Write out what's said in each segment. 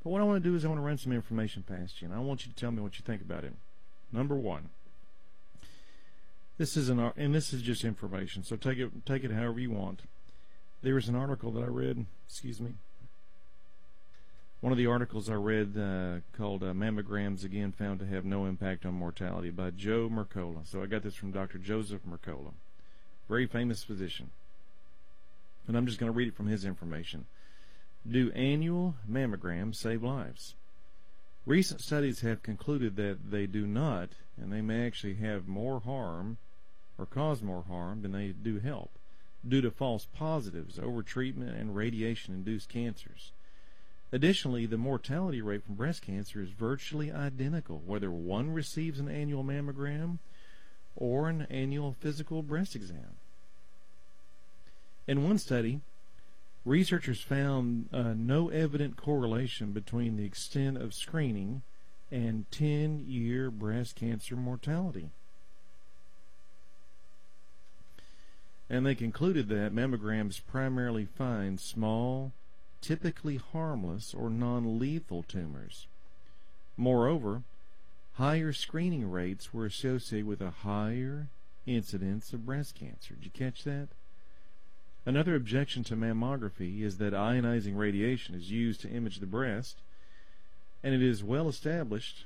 But what I want to do is I want to run some information past you, and I want you to tell me what you think about it. Number one, this is just information, so take it however you want. There was an article that I read, one of the articles I read called Mammograms Again Found to Have No Impact on Mortality by Joe Mercola. So I got this from Dr. Joseph Mercola, very famous physician. And I'm just going to read it from his information. Do annual mammograms save lives? Recent studies have concluded that they do not, and they may actually have more harm or cause more harm than they do help, due to false positives, overtreatment, and radiation-induced cancers. Additionally, the mortality rate from breast cancer is virtually identical, whether one receives an annual mammogram or an annual physical breast exam. In one study, researchers found no evident correlation between the extent of screening and 10-year breast cancer mortality. And they concluded that mammograms primarily find small, typically harmless or non-lethal tumors. Moreover, higher screening rates were associated with a higher incidence of breast cancer. Did you catch that? Another objection to mammography is that ionizing radiation is used to image the breast, and it is a well-established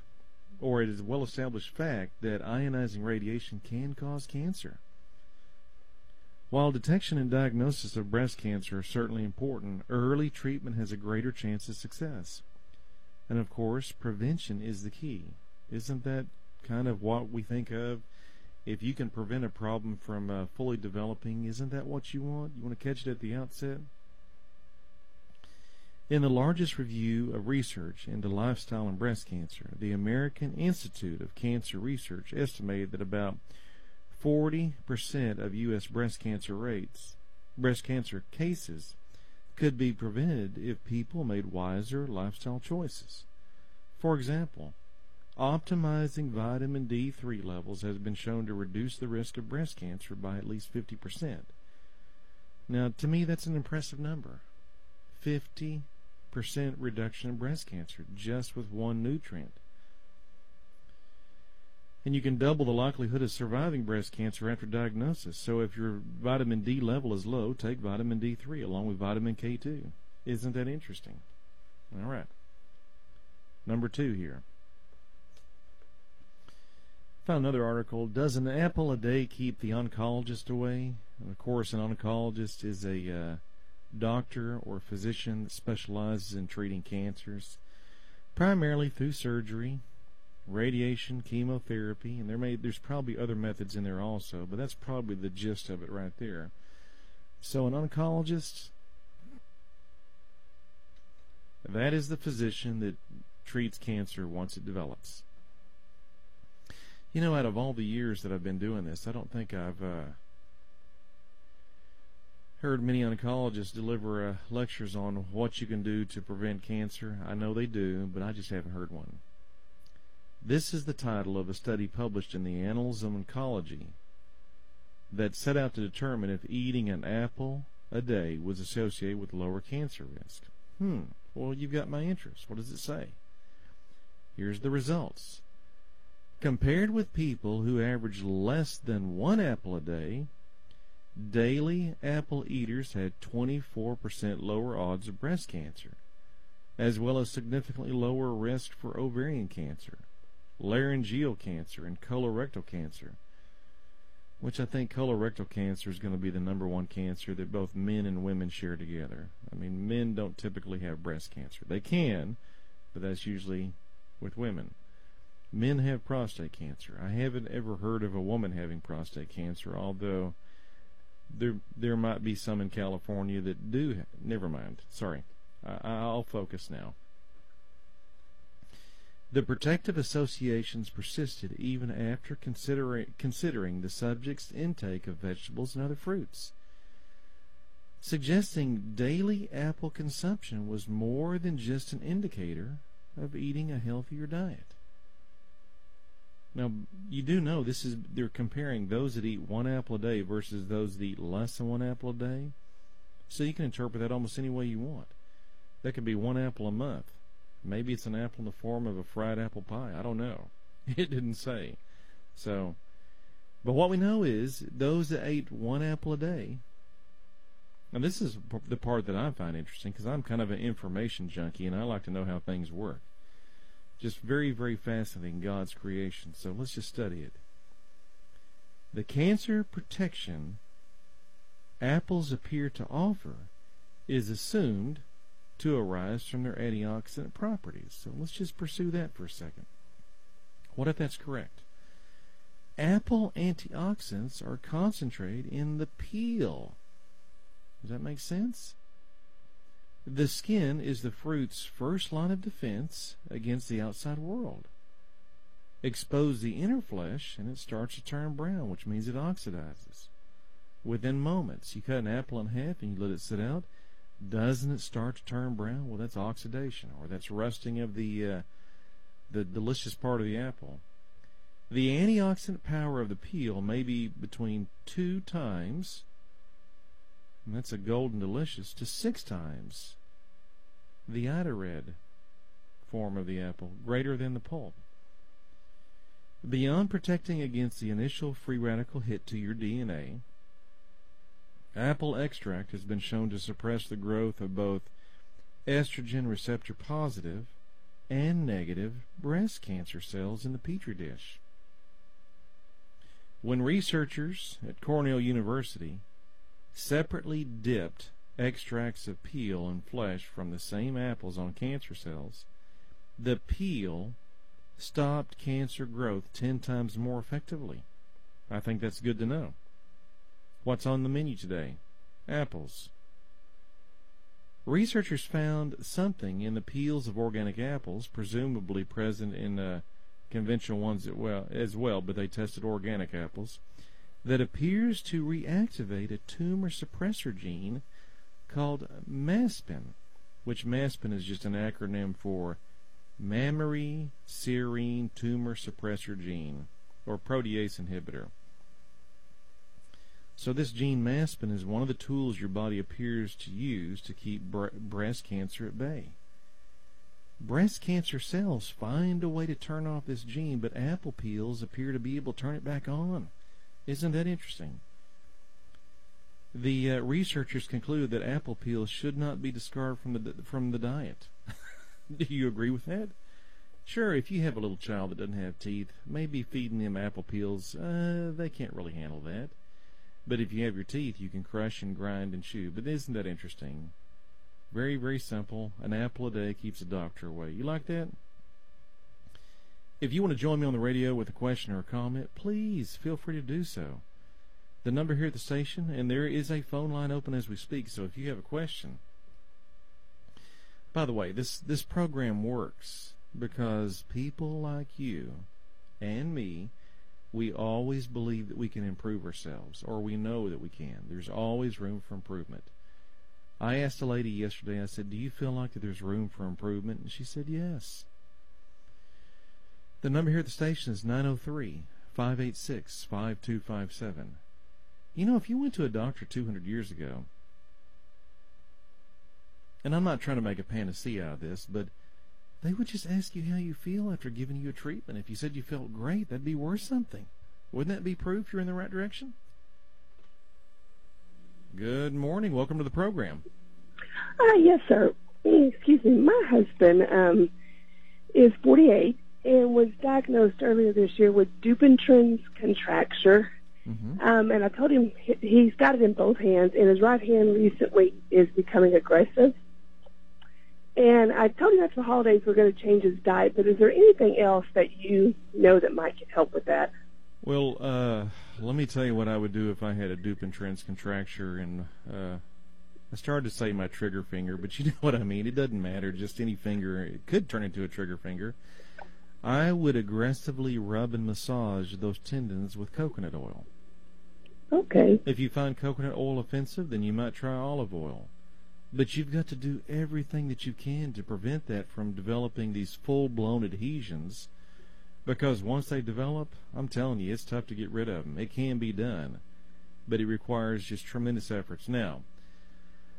fact that ionizing radiation can cause cancer. While detection and diagnosis of breast cancer are certainly important, early treatment has a greater chance of success. And of course, prevention is the key. Isn't that kind of what we think of? If you can prevent a problem from fully developing, isn't that what you want? You want to catch it at the outset? In the largest review of research into lifestyle and breast cancer, the American Institute of Cancer Research estimated that about 40% of U.S. breast cancer cases could be prevented if people made wiser lifestyle choices. For example, optimizing vitamin D3 levels has been shown to reduce the risk of breast cancer by at least 50%. Now, to me, that's an impressive number. 50% reduction in breast cancer just with one nutrient. And you can double the likelihood of surviving breast cancer after diagnosis. So if your vitamin D level is low, take vitamin D3 along with vitamin K2. Isn't that interesting? All right. Number 2 here. Found another article. Does an apple a day keep the oncologist away? And of course, an oncologist is a doctor or physician that specializes in treating cancers, primarily through surgery, radiation, chemotherapy, and there's probably other methods in there also, but that's probably the gist of it right there. So an oncologist, that is the physician that treats cancer once it develops. You know, out of all the years that I've been doing this, I don't think I've heard many oncologists deliver lectures on what you can do to prevent cancer. I know they do, but I just haven't heard one. This is the title of a study published in the Annals of Oncology that set out to determine if eating an apple a day was associated with lower cancer risk. Well, you've got my interest. What does it say? Here's the results. Compared with people who average less than one apple a day, daily apple eaters had 24% lower odds of breast cancer, as well as significantly lower risk for ovarian cancer, laryngeal cancer, and colorectal cancer, which I think colorectal cancer is going to be the number one cancer that both men and women share together. I mean, men don't typically have breast cancer. They can, but that's usually with women. Men have prostate cancer. I haven't ever heard of a woman having prostate cancer, although there might be some in California that do. Never mind. Sorry. I'll focus now. The protective associations persisted even after considering the subject's intake of vegetables and other fruits, suggesting daily apple consumption was more than just an indicator of eating a healthier diet. Now, you do know they're comparing those that eat one apple a day versus those that eat less than one apple a day. So you can interpret that almost any way you want. That could be one apple a month. Maybe it's an apple in the form of a fried apple pie. I don't know. It didn't say. So, but what we know is those that ate one apple a day, and this is the part that I find interesting because I'm kind of an information junkie and I like to know how things work. Just very, very fascinating, God's creation. So let's just study it. The cancer protection apples appear to offer is assumed to arise from their antioxidant properties. So let's just pursue that for a second. What if that's correct? Apple antioxidants are concentrated in the peel. Does that make sense? The skin is the fruit's first line of defense against the outside world. Expose the inner flesh and it starts to turn brown, which means it oxidizes. Within moments, you cut an apple in half and you let it sit out. Doesn't it start to turn brown? Well, that's oxidation, or that's rusting of the delicious part of the apple. The antioxidant power of the peel may be between 2 times, and that's a golden delicious, to 6 times the Ida-Red form of the apple, greater than the pulp. Beyond protecting against the initial free radical hit to your DNA, apple extract has been shown to suppress the growth of both estrogen receptor positive and negative breast cancer cells in the Petri dish. When researchers at Cornell University separately dipped extracts of peel and flesh from the same apples on cancer cells, the peel stopped cancer growth 10 times more effectively. I think that's good to know. What's on the menu today? Apples. Researchers found something in the peels of organic apples, presumably present in conventional ones as well, but they tested organic apples, that appears to reactivate a tumor suppressor gene called MASPIN, which MASPIN is just an acronym for mammary serine tumor suppressor gene, or protease inhibitor. So this gene MASPIN is one of the tools your body appears to use to keep breast cancer at bay. Breast cancer cells find a way to turn off this gene, but apple peels appear to be able to turn it back on. Isn't that interesting? The researchers concluded that apple peels should not be discarded from the diet. Do you agree with that? Sure, if you have a little child that doesn't have teeth, maybe feeding them apple peels, they can't really handle that. But if you have your teeth, you can crush and grind and chew. But isn't that interesting? Very, very simple. An apple a day keeps the doctor away. You like that? If you want to join me on the radio with a question or a comment, please feel free to do so. The number here at the station, and there is a phone line open as we speak, so if you have a question. By the way, this program works because people like you and me, we always believe that we can improve ourselves, or we know that we can. There's always room for improvement. I asked a lady yesterday, I said, do you feel like that there's room for improvement? And she said, yes. The number here at the station is 903-586-5257. You know, if you went to a doctor 200 years ago, and I'm not trying to make a panacea out of this, but they would just ask you how you feel after giving you a treatment. If you said you felt great, that'd be worth something. Wouldn't that be proof you're in the right direction? Good morning. Welcome to the program. Yes, sir. Excuse me. My husband is 48 and was diagnosed earlier this year with Dupuytren's contracture. Mm-hmm. And I told him he's got it in both hands, and his right hand recently is becoming aggressive. And I told him after the holidays we're going to change his diet, but is there anything else that you know that might help with that? Well, let me tell you what I would do if I had a Dupuytren's contracture, and I started to say my trigger finger, but you know what I mean. It doesn't matter, just any finger. It could turn into a trigger finger. I would aggressively rub and massage those tendons with coconut oil. Okay. If you find coconut oil offensive, then you might try olive oil. But you've got to do everything that you can to prevent that from developing these full-blown adhesions, because once they develop, I'm telling you, it's tough to get rid of them. It can be done, but it requires just tremendous efforts. Now,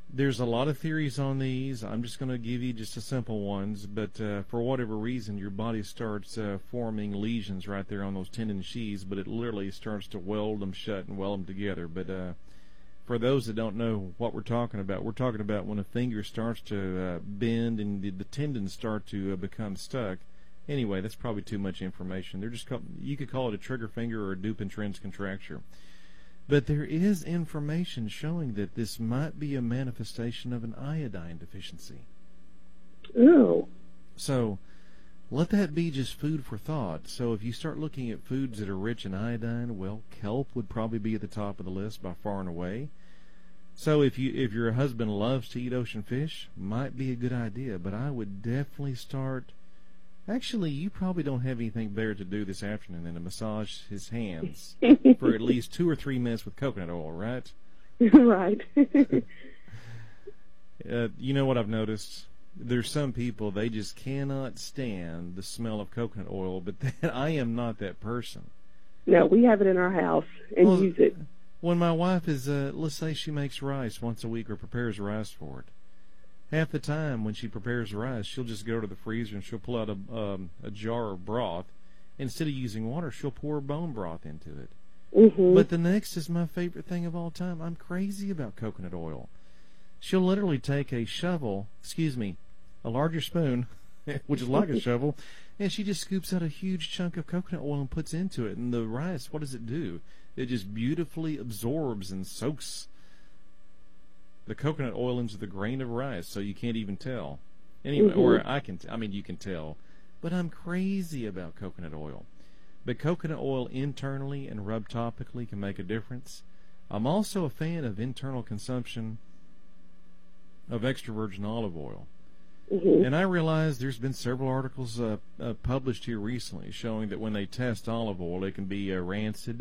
There's a lot of theories on these. I'm just going to give you just the simple ones, but for whatever reason, your body starts forming lesions right there on those tendon sheaths, but it literally starts to weld them shut and weld them together. But for those that don't know what we're talking about when a finger starts to bend and the tendons start to become stuck. Anyway, that's probably too much information. They're just you could call it a trigger finger or a Dupuytren's contracture. But there is information showing that this might be a manifestation of an iodine deficiency. Oh. So let that be just food for thought. So if you start looking at foods that are rich in iodine, well, kelp would probably be at the top of the list by far and away. So if your husband loves to eat ocean fish, might be a good idea. But I would definitely start. Actually, you probably don't have anything better to do this afternoon than to massage his hands for at least 2 or 3 minutes with coconut oil, right? Right. You know what I've noticed? There's some people, they just cannot stand the smell of coconut oil, but I am not that person. No, we have it in our house and use it. When my wife is, let's say she makes rice once a week or prepares rice for it, half the time when she prepares rice, she'll just go to the freezer and she'll pull out a jar of broth. Instead of using water, she'll pour bone broth into it. Mm-hmm. But the next is my favorite thing of all time. I'm crazy about coconut oil. She'll literally take a larger spoon, which is like a shovel, and she just scoops out a huge chunk of coconut oil and puts into it. And the rice, what does it do? It just beautifully absorbs and soaks the coconut oil into the grain of rice, so you can't even tell. Anyway, or you can tell. But I'm crazy about coconut oil. But coconut oil internally and rubbed topically can make a difference. I'm also a fan of internal consumption of extra virgin olive oil. Mm-hmm. And I realize there's been several articles published here recently showing that when they test olive oil, it can be rancid.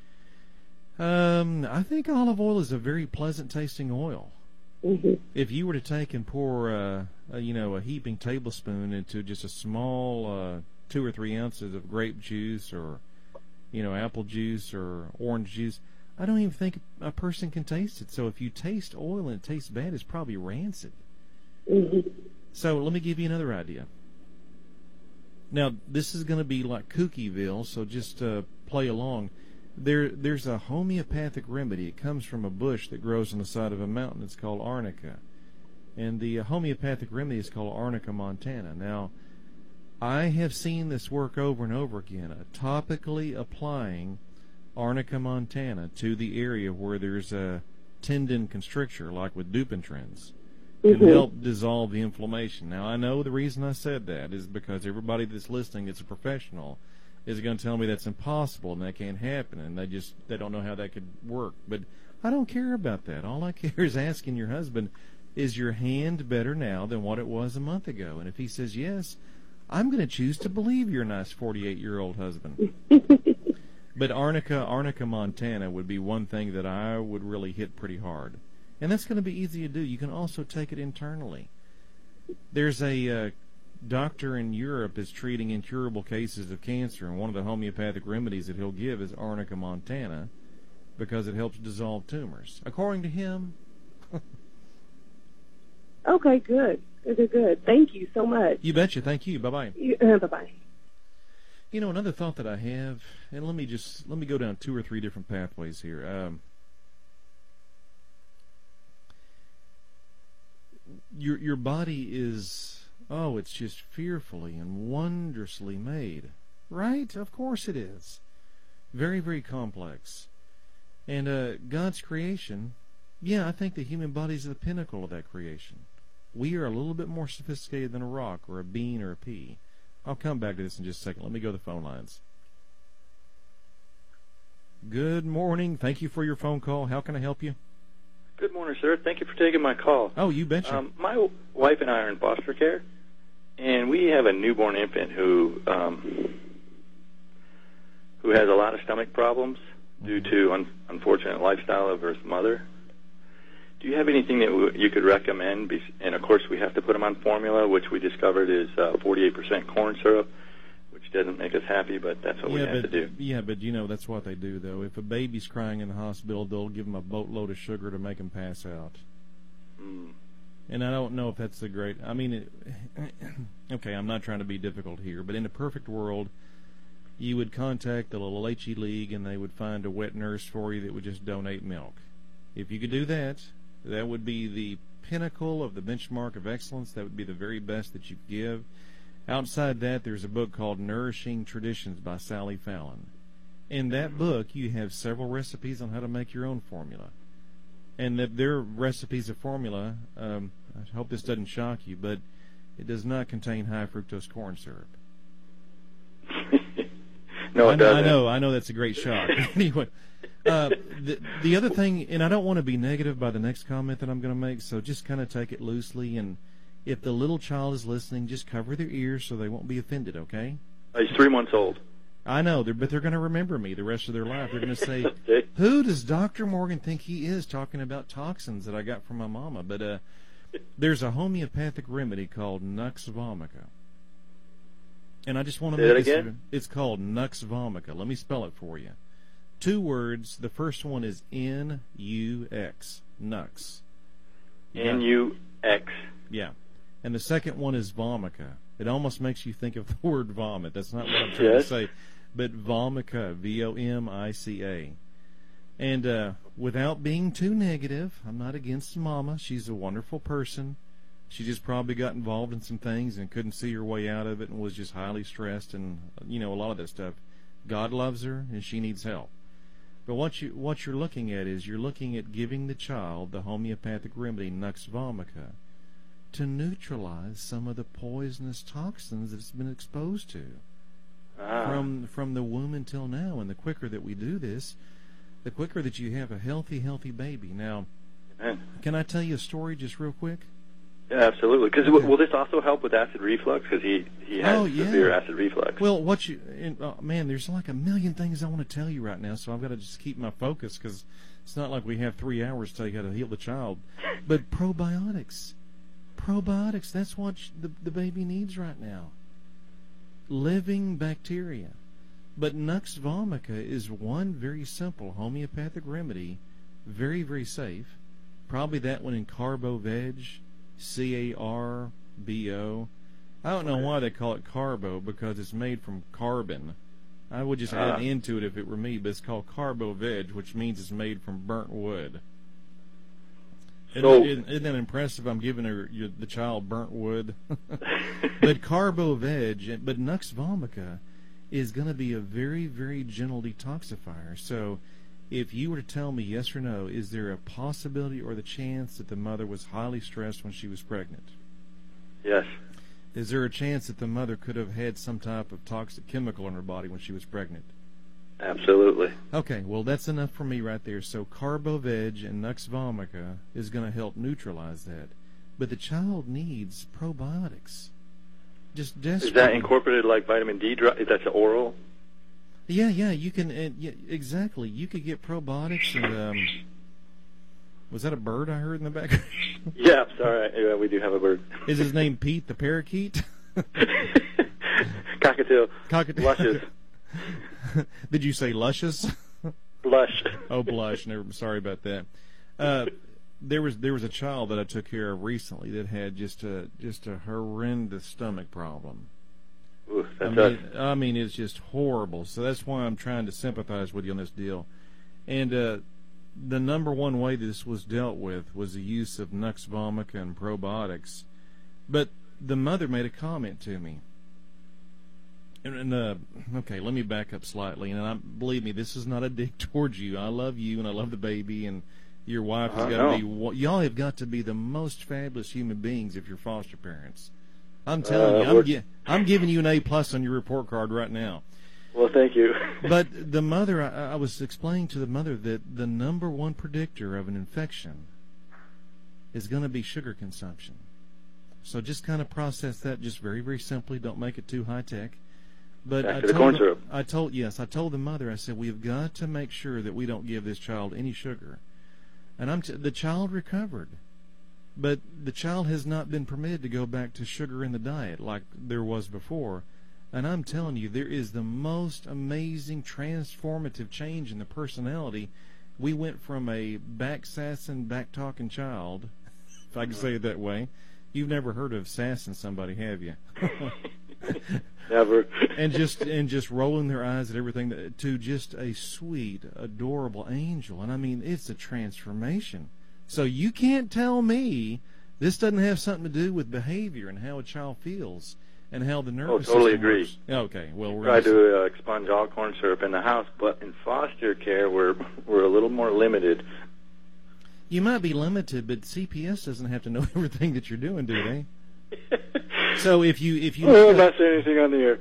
I think olive oil is a very pleasant tasting oil. Mm-hmm. If you were to take and pour a heaping tablespoon into just a small 2 or 3 ounces of grape juice or apple juice or orange juice, I don't even think a person can taste it. So if you taste oil and it tastes bad, it's probably rancid. Mm-hmm. So let me give you another idea. Now, this is going to be like Kookyville, so just play along. There's a homeopathic remedy. It comes from a bush that grows on the side of a mountain. It's called arnica. And the homeopathic remedy is called Arnica montana. Now, I have seen this work over and over again, topically applying Arnica montana to the area where there's a tendon constricture, like with Dupuytren's, can help dissolve the inflammation. Now, I know the reason I said that is because everybody that's listening that's a professional is going to tell me that's impossible and that can't happen, and they don't know how that could work. But I don't care about that. All I care is asking your husband, is your hand better now than what it was a month ago? And if he says yes, I'm going to choose to believe your nice 48-year-old husband. But Arnica montana would be one thing that I would really hit pretty hard. And that's going to be easy to do. You can also take it internally. There's a doctor in Europe is treating incurable cases of cancer, and one of the homeopathic remedies that he'll give is Arnica montana because it helps dissolve tumors. According to him. Okay, good. Good. Thank you so much. You betcha. Thank you. Bye-bye. Bye-bye. Another thought that I have, and let me go down 2 or 3 different pathways here. Your body is, it's just fearfully and wondrously made. Right? Of course it is. Very, very complex. And God's creation, I think the human body is the pinnacle of that creation. We are a little bit more sophisticated than a rock or a bean or a pea. I'll come back to this in just a second. Let me go to the phone lines. Good morning. Thank you for your phone call. How can I help you? Good morning, sir. Thank you for taking my call. Oh, you betcha. My wife and I are in foster care, and we have a newborn infant who has a lot of stomach problems due to unfortunate lifestyle of her mother. Do you have anything that you could recommend? And, of course, we have to put him on formula, which we discovered is 48% corn syrup, which doesn't make us happy, but that's what we have to do. Yeah, but, that's what they do, though. If a baby's crying in the hospital, they'll give them a boatload of sugar to make them pass out. And I don't know if that's the great. I mean, okay, I'm not trying to be difficult here, but in a perfect world, you would contact the La Leche League and they would find a wet nurse for you that would just donate milk. If you could do that, that would be the pinnacle of the benchmark of excellence. That would be the very best that you could give. Outside that, there's a book called Nourishing Traditions by Sally Fallon. In that book, you have several recipes on how to make your own formula. And that their recipes of formula, I hope this doesn't shock you, but it does not contain high fructose corn syrup. No, it doesn't. I know that's a great shock. Anyway, the other thing, and I don't want to be negative by the next comment that I'm going to make, so just kind of take it loosely, and if the little child is listening, just cover their ears so they won't be offended, okay? He's 3 months old. I know, but they're going to remember me the rest of their life. They're going to say, Okay. Who does Dr. Morgan think he is talking about toxins that I got from my mama? But there's a homeopathic remedy called Nux Vomica. And I just want to Say that make this again? It's called Nux Vomica. Let me spell it for you. 2 words. The first one is N-U-X. Nux. N-U-X. Yeah. And the second one is Vomica. It almost makes you think of the word vomit. That's not what I'm trying to say. But Vomica, V-O-M-I-C-A. And without being too negative, I'm not against Mama. She's a wonderful person. She just probably got involved in some things and couldn't see her way out of it and was just highly stressed and, a lot of that stuff. God loves her and she needs help. But what you're looking at is you're looking at giving the child the homeopathic remedy Nux Vomica to neutralize some of the poisonous toxins that it's been exposed to from the womb until now. And the quicker that we do this, the quicker that you have a healthy baby. Now, Amen. Can I tell you a story just real quick? Yeah, absolutely. Because will this also help with acid reflux? Because he has severe acid reflux. Well, man, there's like a million things I want to tell you right now, so I've got to just keep my focus because it's not like we have 3 hours to tell you how to heal the child. But probiotics, that's what the baby needs right now. Living bacteria. But Nux Vomica is one very simple homeopathic remedy, very, very safe. Probably that one in Carbo Veg, C-A-R-B-O. I don't know why they call it Carbo, because it's made from carbon. I would just add into it if it were me, but it's called Carbo Veg, which means it's made from burnt wood. Isn't that impressive? I'm giving the child burnt wood. But Carbo Veg, but Nux Vomica is going to be a very, very gentle detoxifier. So if you were to tell me yes or no, is there a possibility or the chance that the mother was highly stressed when she was pregnant? Yes. Is there a chance that the mother could have had some type of toxic chemical in her body when she was pregnant? Absolutely. Okay, well, that's enough for me right there. So Carbo Veg and Nux Vomica is going to help neutralize that. But the child needs probiotics. Just desperately. Is that incorporated like vitamin D? That's oral? Yeah, you can. Exactly. You could get probiotics and... was that a bird I heard in the background? Yeah, sorry. Yeah, we do have a bird. Is his name Pete the parakeet? Cockatiel. Luscious. Did you say luscious? Blush. Oh, blush. Sorry about that. There was a child that I took care of recently that had just a horrendous stomach problem. Ooh, I mean, it's just horrible. So that's why I'm trying to sympathize with you on this deal. And the number one way this was dealt with was the use of Nux Vomica and probiotics. But the mother made a comment to me. And okay, let me back up slightly. And believe me, this is not a dig towards you. I love you, and I love the baby, and your wife has got to be. Y'all have got to be the most fabulous human beings if you're foster parents. I'm telling you, I'm giving you an A+ on your report card right now. Well, thank you. But the mother, I was explaining to the mother that the number one predictor of an infection is going to be sugar consumption. So just kind of process that just very, very simply. Don't make it too high tech. But Back to the corn syrup. I told the mother, I said, we've got to make sure that we don't give this child any sugar. And the child recovered. But the child has not been permitted to go back to sugar in the diet like there was before. And I'm telling you, there is the most amazing transformative change in the personality. We went from a back-sassing, back-talking child if I can say it that way. You've never heard of sassing somebody, have you? Never. and just rolling their eyes at everything to just a sweet, adorable angel. And I mean, it's a transformation. So you can't tell me this doesn't have something to do with behavior and how a child feels and how the nervous totally system agree. works. Okay, well, we're Try to expunge all corn syrup in the house, but in foster care, we're a little more limited. You might be limited, but CPS doesn't have to know everything that you're doing, do they? So if you I'm not saying anything on the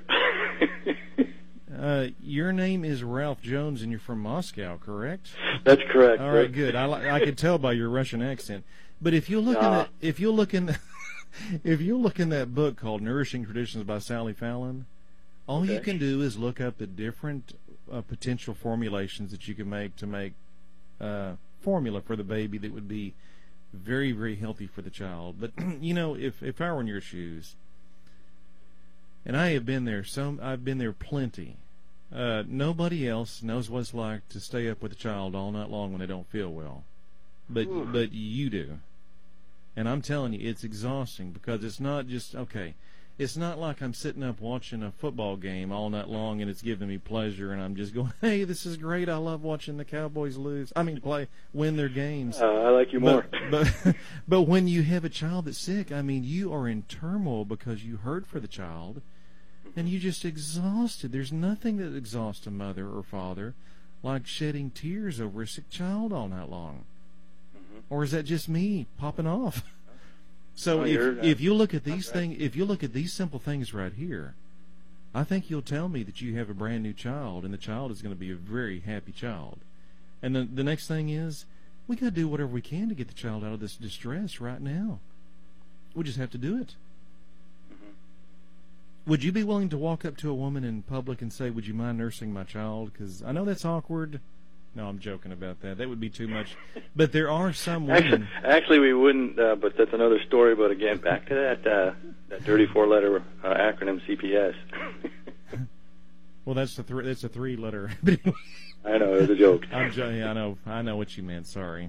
air. Your name is Ralph Jones, and you're from Moscow, correct? That's correct. All right, good. I could tell by your Russian accent. But if you look in that book called Nourishing Traditions by Sally Fallon, all you can do is look up the different potential formulations that you can make to make formula for the baby that would be very, very healthy for the child. But you know, if I were in your shoes, and I have been there, I've been there plenty. Nobody else knows what it's like to stay up with a child all night long when they don't feel well, but you do. And I'm telling you, it's exhausting because it's not just it's not like I'm sitting up watching a football game all night long and it's giving me pleasure and I'm just going, hey, this is great. I love watching the Cowboys win their games. I like you more. But when you have a child that's sick, I mean, you are in turmoil because you hurt for the child and you're just exhausted. There's nothing that exhausts a mother or father like shedding tears over a sick child all night long. Or is that just me popping off? So if you look at these things, if you look at these simple things right here, I think you'll tell me that you have a brand new child, and the child is going to be a very happy child. And the next thing is, we got to do whatever we can to get the child out of this distress right now. We just have to do it. Would you be willing to walk up to a woman in public and say, "Would you mind nursing my child?" Because I know that's awkward. No, I'm joking about that. That would be too much. But there are some women. Actually, we wouldn't. But that's another story. But again, back to that dirty four-letter acronym CPS. Well, that's a three-letter. I know, it was a joke. I know what you meant. Sorry.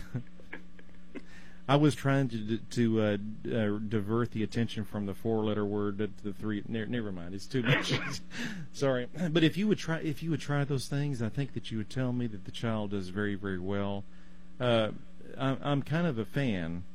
I was trying to divert the attention from the four-letter word to the three. Never mind, it's too much. Sorry, but if you would try those things, I think that you would tell me that the child does very, very well. I'm kind of a fan.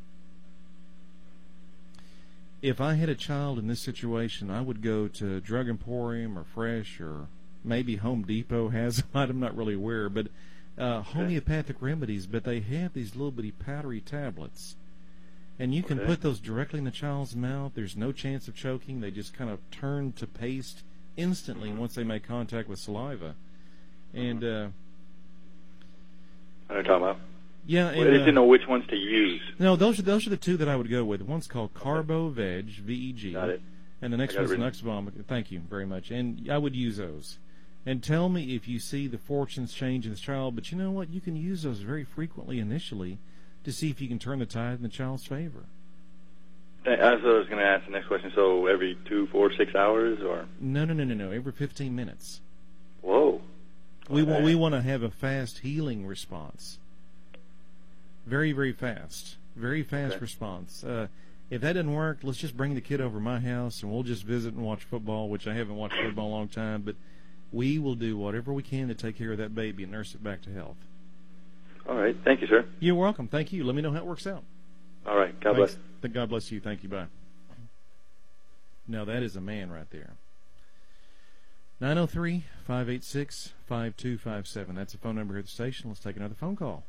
If I had a child in this situation, I would go to Drug Emporium or Fresh or maybe Home Depot has them. I'm not really aware, but homeopathic remedies, but they have these little bitty powdery tablets. And you can put those directly in the child's mouth. There's no chance of choking. They just kind of turn to paste instantly once they make contact with saliva. And what are you talking about? Yeah, I didn't know which ones to use. No, those are the two that I would go with. One's called Carbo Veg, VEG. Got it. And the next one's Nux-Bomb. Thank you very much. And I would use those. And tell me if you see the fortunes change in this child. But you know what? You can use those very frequently initially to see if you can turn the tide in the child's favor. That's what I was going to ask the next question. So every 2, 4, 6 hours, or no. Every 15 minutes. Whoa. We want to have a fast healing response. Very, very fast. Very fast response. If that doesn't work, let's just bring the kid over to my house and we'll just visit and watch football, which I haven't watched football in a long time, but we will do whatever we can to take care of that baby and nurse it back to health. All right. Thank you, sir. You're welcome. Thank you. Let me know how it works out. All right. God bless. God bless you. Thank you. Bye. Now, that is a man right there. 903-586-5257. That's the phone number here at the station. Let's take another phone call.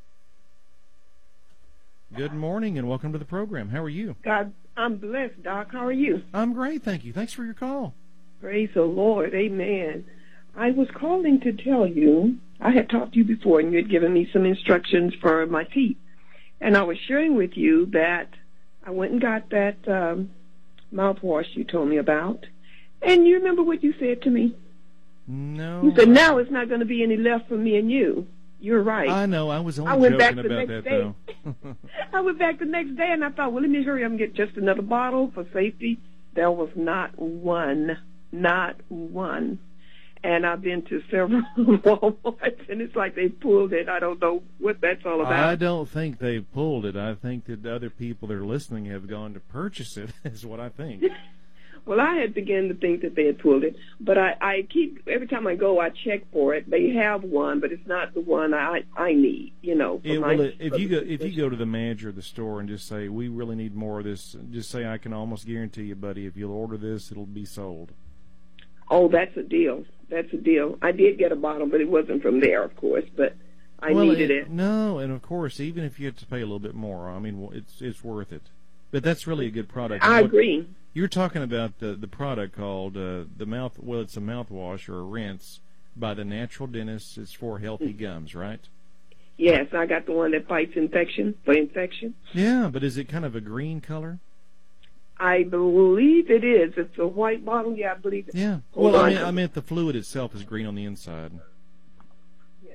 Good morning and welcome to the program. How are you? God, I'm blessed, Doc. How are you? I'm great, thank you. Thanks for your call. Praise the Lord. Amen. I was calling to tell you, I had talked to you before and you had given me some instructions for my teeth. And I was sharing with you that I went and got that mouthwash you told me about. And you remember what you said to me? No. You said, now it's not going to be any left for me and you. You're right. I know. I was only joking about that, though. I went back the next day, and I thought, well, let me hurry up and get just another bottle for safety. There was not one. Not one. And I've been to several Walmarts, and it's like they pulled it. I don't know what that's all about. I don't think they pulled it. I think that other people that are listening have gone to purchase it, is what I think. Well, I had begun to think that they had pulled it, but I keep, every time I go, I check for it. They have one, but it's not the one I need, you know. If you go to the manager of the store and just say, we really need more of this, just say, I can almost guarantee you, buddy, if you'll order this, it'll be sold. Oh, that's a deal. That's a deal. I did get a bottle, but it wasn't from there, of course, but I needed it. No, and of course, even if you have to pay a little bit more, I mean, it's worth it. But that's really a good product. I agree. You're talking about the product called it's a mouthwash or a rinse by the Natural Dentist. It's for healthy gums, right? Yes, I got the one that fights infection. Yeah, but is it kind of a green color? I believe it is. It's a white bottle. Yeah, I believe it. Yeah. Well, I meant the fluid itself is green on the inside. Yes.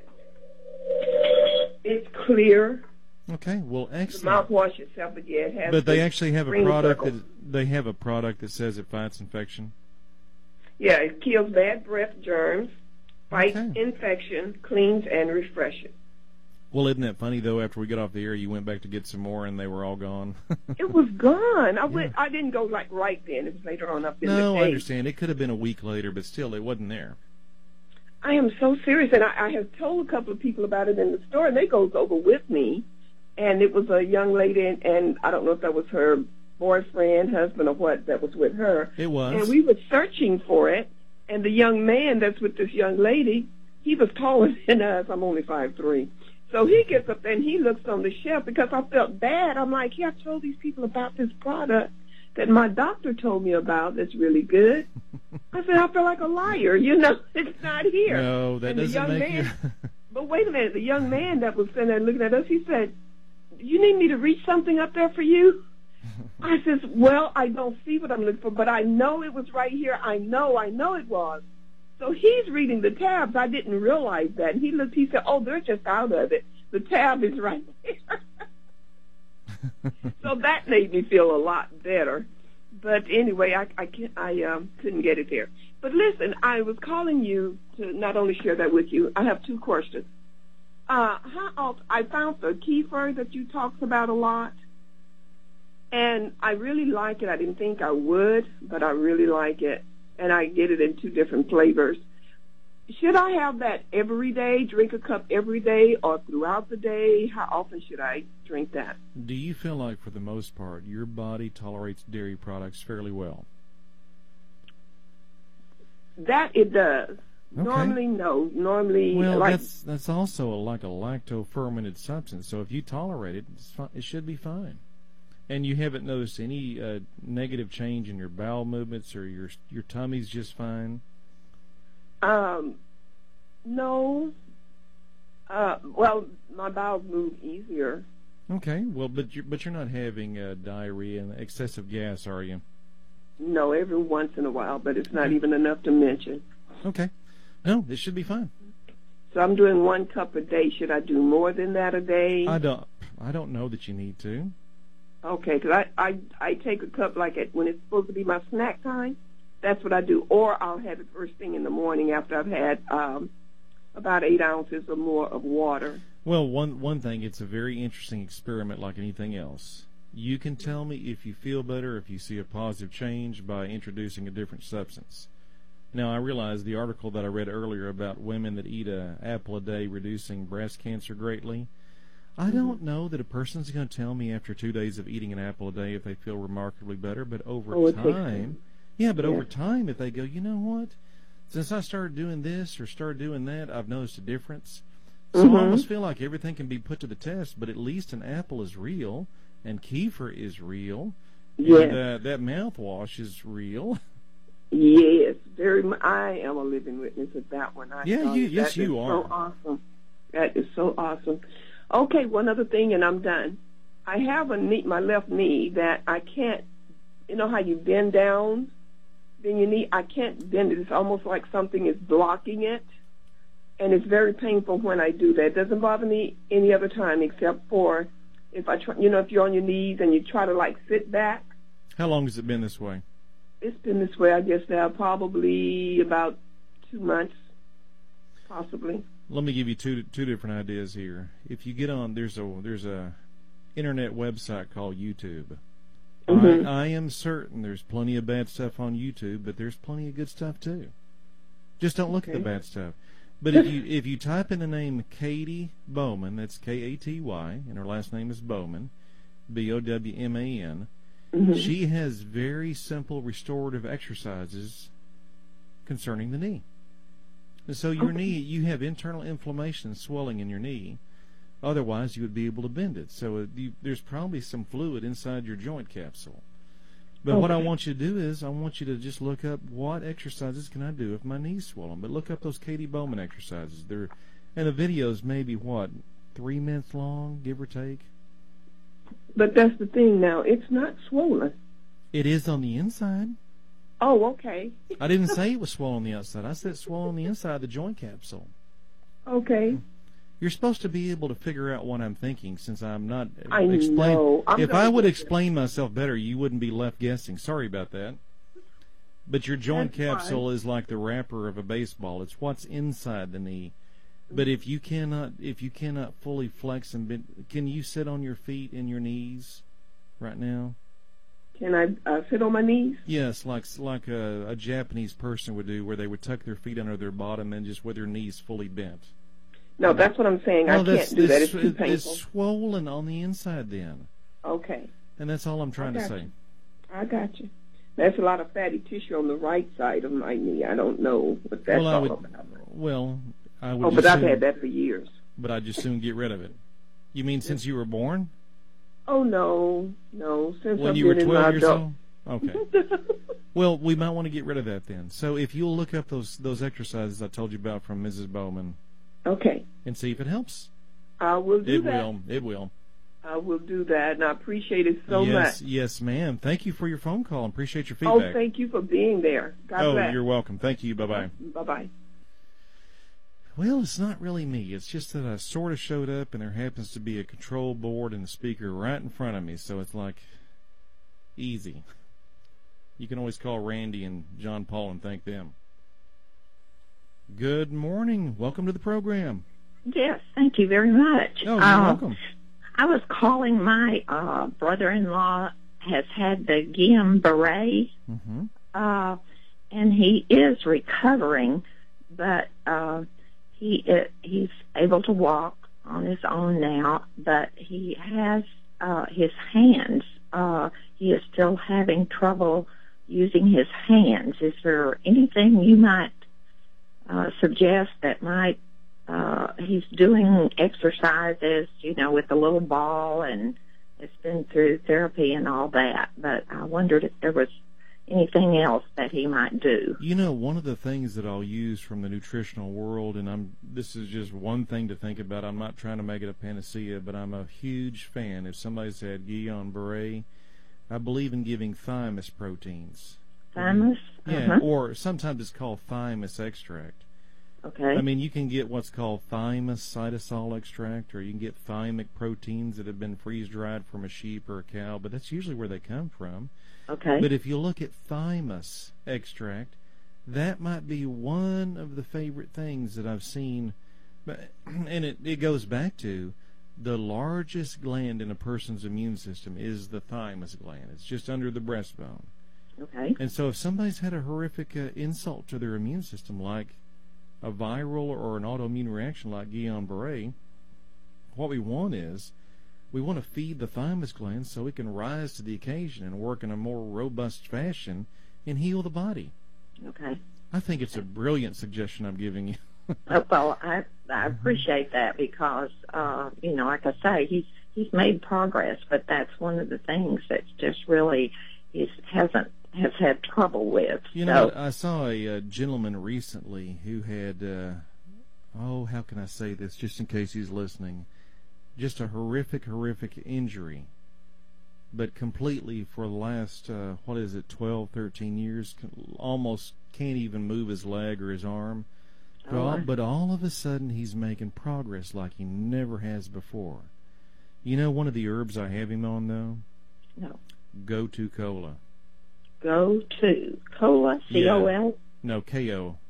It's clear. Okay. Well, excellent. The mouthwash itself, but yeah, it has. But they actually have a product circle. that says it fights infection. Yeah, it kills bad breath germs, fights infection, cleans and refreshes. Well, isn't that funny though? After we got off the air, you went back to get some more, and they were all gone. It was gone. I didn't go like right then. It was later on up in the day. No, I understand. It could have been a week later, but still, it wasn't there. I am so serious, and I have told a couple of people about it in the store, and they goes over with me. And it was a young lady, and I don't know if that was her boyfriend, husband, or what that was with her. It was. And we were searching for it, and the young man that's with this young lady, he was taller than us. I'm only 5'3". So he gets up there and he looks on the shelf because I felt bad. I'm like, I told these people about this product that my doctor told me about that's really good. I said, I feel like a liar. You know, it's not here. No, that doesn't make you... But wait a minute. The young man that was sitting there looking at us, he said, you need me to reach something up there for you? I says, well, I don't see what I'm looking for, but I know it was right here. I know it was. So he's reading the tabs. I didn't realize that. And he looked, he said, oh, they're just out of it. The tab is right there. So that made me feel a lot better. But anyway, I couldn't get it there. But listen, I was calling you to not only share that with you. I have two questions. I found the kefir that you talked about a lot, and I really like it. I didn't think I would, but I really like it, and I get it in 2 different flavors. Should I have that every day, drink a cup every day, or throughout the day? How often should I drink that? Do you feel like, for the most part, your body tolerates dairy products fairly well? That it does. Okay. Normally, no. Normally, well, that's also like a lacto-fermented substance. So if you tolerate it, it should be fine. And you haven't noticed any negative change in your bowel movements, or your tummy's just fine? No. Well, my bowels move easier. Okay. Well, but you're not having diarrhea and excessive gas, are you? No, every once in a while, but it's not even enough to mention. Okay. No, this should be fine. So I'm doing 1 cup a day. Should I do more than that a day? I don't know that you need to. Okay, because I take a cup like when it's supposed to be my snack time. That's what I do. Or I'll have it first thing in the morning after I've had about 8 ounces or more of water. Well, one thing, it's a very interesting experiment like anything else. You can tell me if you feel better, if you see a positive change by introducing a different substance. Now, I realize the article that I read earlier about women that eat an apple a day reducing breast cancer greatly. I don't know that a person's going to tell me after 2 days of eating an apple a day if they feel remarkably better, but over time, over time, if they go, you know what, since I started doing this or started doing that, I've noticed a difference. So I almost feel like everything can be put to the test, but at least an apple is real, and kefir is real, and that mouthwash is real. Yes, very much. I am a living witness of that one. Yes, you are. So awesome. That is so awesome. Okay, one other thing, and I'm done. I have my left knee that I can't. You know how you bend down, then your knee. I can't bend it. It's almost like something is blocking it, and it's very painful when I do that. It doesn't bother me any other time except for if I try. You know, if you're on your knees and you try to like sit back. How long has it been this way? It's been this way, I guess, now probably about 2 months, possibly. Let me give you two different ideas here. If you get on, there's a internet website called YouTube. Mm-hmm. I am certain there's plenty of bad stuff on YouTube, but there's plenty of good stuff too. Just don't look at the bad stuff. But if you type in the name Katy Bowman, that's Katy, and her last name is Bowman, Bowman. Mm-hmm. She has very simple restorative exercises concerning the knee. And so your knee, you have internal inflammation and swelling in your knee. Otherwise, you would be able to bend it. So there's probably some fluid inside your joint capsule. But what I want you to do is I want you to just look up what exercises can I do if my knee's swollen. But look up those Katy Bowman exercises. And the videos maybe, 3 minutes long, give or take? But that's the thing now. It's not swollen. It is on the inside. Oh, okay. I didn't say it was swollen on the outside. I said it's swollen on the inside of the joint capsule. Okay. You're supposed to be able to figure out what I'm thinking, since I'm not know. If I would explain myself better, you wouldn't be left guessing. Sorry about that. But your joint capsule is like the wrapper of a baseball. It's what's inside the knee. But if you cannot fully flex and bend, can you sit on your feet and your knees right now? Can I sit on my knees? Yes, like a Japanese person would do, where they would tuck their feet under their bottom and just with their knees fully bent. No, that's what I'm saying. I can't do that. It's too painful. It's swollen on the inside then. Okay. And that's all I'm trying to say. I got you. There's a lot of fatty tissue on the right side of my knee. I don't know what that's all about. Well, I would. Oh, but I've had that for years. But I'd just soon get rid of it. You mean since you were born? Oh, no. Since when I've you were been 12 years adult. old? Okay. Well, we might want to get rid of that then. So if you'll look up those exercises I told you about from Mrs. Bowman. Okay. And see if it helps. I will do that. It will. I will do that, and I appreciate it so much. Yes, ma'am. Thank you for your phone call. And appreciate your feedback. Oh, thank you for being there. God bless. You're welcome. Thank you. Bye-bye. Bye-bye. Well, it's not really me. It's just that I sort of showed up, and there happens to be a control board and a speaker right in front of me, so it's like easy. You can always call Randy and John Paul and thank them. Good morning. Welcome to the program. Yes, thank you very much. Oh, you're welcome. I was calling. My brother-in-law has had the Guillain-Barré, and he is recovering, but he's able to walk on his own now, but he has his hands. He is still having trouble using his hands. Is there anything you might suggest that might he's doing exercises, with the little ball, and it's been through therapy and all that, but I wondered if there was anything else that he might do. One of the things that I'll use from the nutritional world, and this is just one thing to think about. I'm not trying to make it a panacea, but I'm a huge fan. If somebody's had Guillain-Barré, I believe in giving thymus proteins. Thymus? Yeah, or sometimes it's called thymus extract. Okay. I mean, you can get what's called thymus cytosol extract, or you can get thymic proteins that have been freeze-dried from a sheep or a cow, but that's usually where they come from. Okay. But if you look at thymus extract, that might be one of the favorite things that I've seen. And it goes back to the largest gland in a person's immune system is the thymus gland. It's just under the breastbone. Okay. And so if somebody's had a horrific insult to their immune system, like a viral or an autoimmune reaction like Guillain-Barré, what we want to feed the thymus gland so it can rise to the occasion and work in a more robust fashion and heal the body. Okay. I think it's a brilliant suggestion I'm giving you. Well, I appreciate that because, like I say, he's made progress, but that's one of the things that's just really has had trouble with. I saw a gentleman recently who had, how can I say this, just in case he's listening, just a horrific injury, but completely for the last, 12, 13 years, almost can't even move his leg or his arm. But all of a sudden he's making progress like he never has before. One of the herbs I have him on, though? No. Go-To Cola. Go-To Cola, C-O-L? No, K-O.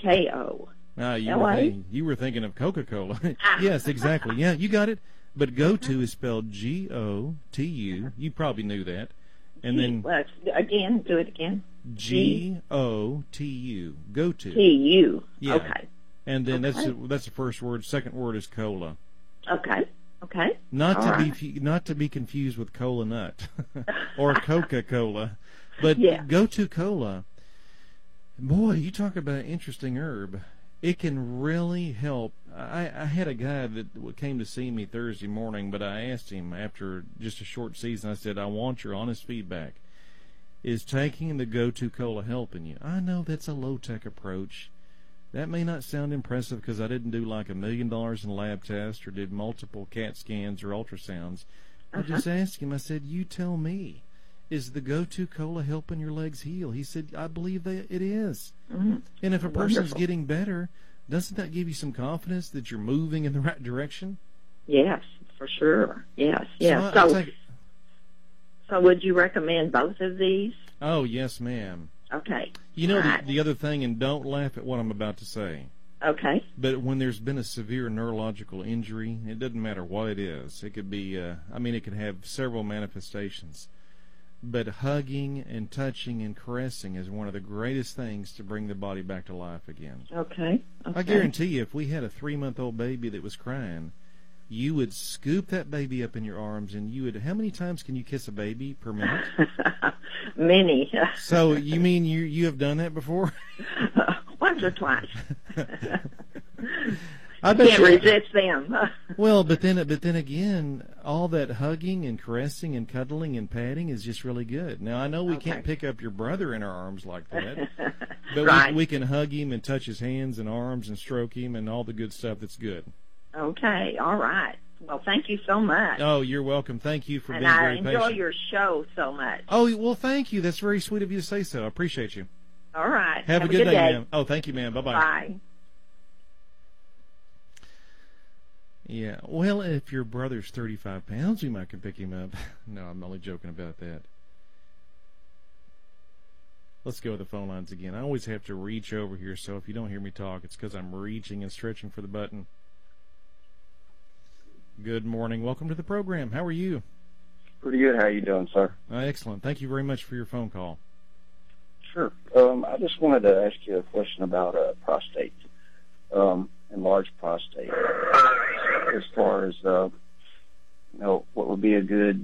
K-O. You were thinking of Coca-Cola. Yes, exactly. Yeah, you got it. But go-to is spelled G-O-T-U. You probably knew that. And then again, do it again. G-O-T-U. Go-to. T-U. Yeah. Okay. And then that's the first word. Second word is cola. Okay. Okay. Not to be confused with cola nut or Coca-Cola, but go-to cola. Boy, you talk about an interesting herb. It can really help. I had a guy that came to see me Thursday morning, but I asked him after just a short season, I said, I want your honest feedback. Is taking the go-to cola helping you? I know that's a low-tech approach. That may not sound impressive because I didn't do like $1 million in lab tests or did multiple CAT scans or ultrasounds. I just asked him, I said, you tell me, is the go-to cola helping your legs heal? He said, I believe that it is. Mm-hmm. And if a person's getting better, doesn't that give you some confidence that you're moving in the right direction? Yes, for sure. Yes, yes. So would you recommend both of these? Oh, yes, ma'am. Okay. You know, the other thing, and don't laugh at what I'm about to say. Okay. But when there's been a severe neurological injury, it doesn't matter what it is. It could be, it could have several manifestations. But hugging and touching and caressing is one of the greatest things to bring the body back to life again. Okay. I guarantee you, if we had a 3-month-old baby that was crying, you would scoop that baby up in your arms, and you would. How many times can you kiss a baby per minute? Many. So you mean you have done that before? Once or twice. I bet can't resist them. Well, but then again, all that hugging and caressing and cuddling and patting is just really good. Now I know we can't pick up your brother in our arms like that, but right. we can hug him and touch his hands and arms and stroke him and all the good stuff that's good. Okay, all right. Well, thank you so much. Oh, you're welcome. Thank you for being very patient. And I enjoy your show so much. Oh, well, thank you. That's very sweet of you to say so. I appreciate you. All right. Have a good day, ma'am. Oh, thank you, ma'am. Bye-bye. Bye. Yeah, well, if your brother's 35 pounds, we might can pick him up. No, I'm only joking about that. Let's go with the phone lines again. I always have to reach over here, so if you don't hear me talk, it's because I'm reaching and stretching for the button. Good morning. Welcome to the program. How are you? Pretty good. How are you doing, sir? Excellent. Thank you very much for your phone call. Sure. I just wanted to ask you a question about prostate, enlarged prostate. As far as, what would be a good